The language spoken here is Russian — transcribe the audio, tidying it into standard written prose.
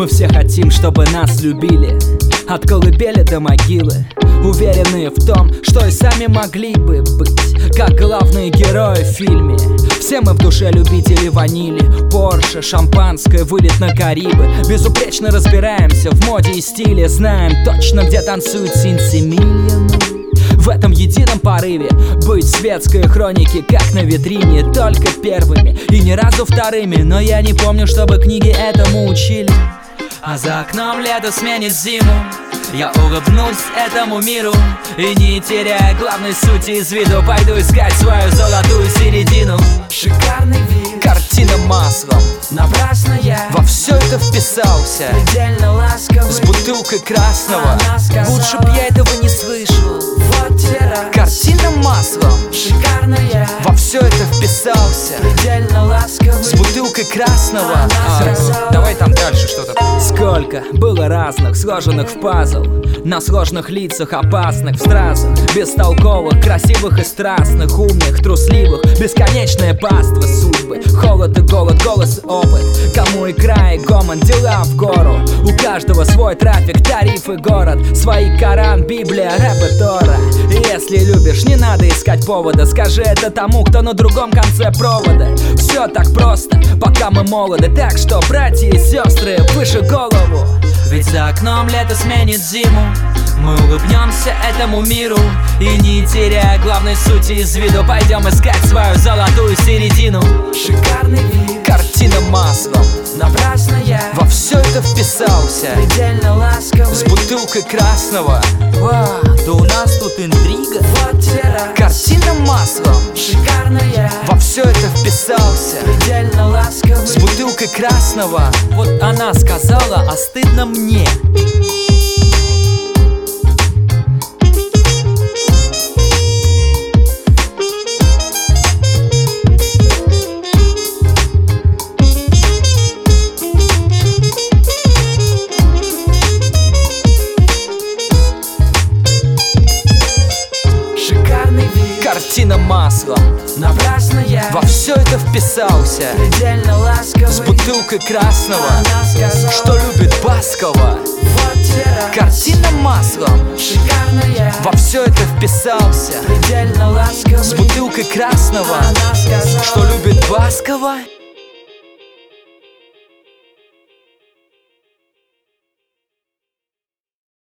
Мы все хотим, чтобы нас любили, от колыбели до могилы, уверенные в том, что и сами могли бы быть как главные герои в фильме. Все мы в душе любители ванили, Порше, шампанское, вылет на Карибы. Безупречно разбираемся в моде и стиле, знаем точно, где танцуют синсимильоны. В этом едином порыве быть в светской хронике, как на витрине, только первыми и ни разу вторыми. Но я не помню, чтобы книги этому учили. А за окном лето сменит зиму, я улыбнусь этому миру и, не теряя главной сути из виду, пойду искать свою золотую середину. Шикарный вид, картина маслом, напрасно я во все это вписался, предельно ласковый, с бутылкой красного. Она сказала, лучше б я этого не слышал. Вот те раз, картина маслом, шикарная, во все это вписался, предельно ласковый, с бутылкой красного. Она сказала, давай там дальше что-то. Сколько было разных, сложенных в пазл, на сложных лицах, опасных в стразах, бестолковых, красивых и страстных, умных, трусливых, бесконечная паства судьбы. Холод и голод, голос и опыт, кому икра и гомон, дела в гору. У каждого свой трафик, тариф и город, свои Коран, Библия, рэп и Тора. И если любишь, не надо искать повода, скажи это тому, кто на другом конце провода. Все так просто, пока мы молоды, так что, братья и сестры, выше голову. Ведь за окном лето сменит зиму, мы улыбнемся этому миру и, не теряя главной сути из виду, пойдем искать свою золотую середину. шикарный вид, Картина маслом, напрасно я во все это вписался, предельно ласковый, с бутылкой красного. Да у нас тут интрига. вот те раз, Картина маслом, шикарная, во все это вписался, предельно ласковый, с бутылкой красного. Вот она сказала, а стыдно мне. шикарный вид, Картина маслом, напрасно я во все это вписался, предельно ласковый, с бутылкой красного, Она сказала, что любит Баскова. вот те раз, Картина маслом, шикарная, во все это вписался, предельно ласковый, с бутылкой красного, Она сказала, что любит Баскова.